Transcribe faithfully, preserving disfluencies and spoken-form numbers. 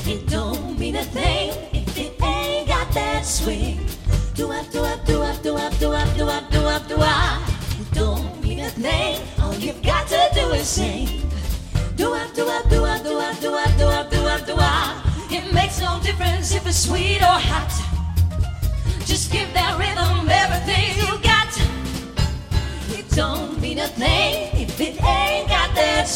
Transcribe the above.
It don't mean a thing if it ain't got that swing. Do up, do up, do up, do up, do up, do up, do up, do up. It don't mean a thing. All you've got to do is sing. Do up, do up, do up, do up, do up, do up, do up, do up. It makes no difference if it's sweet or hot. Just give that rhythm everything you got. It don't mean a thing if it ain't got that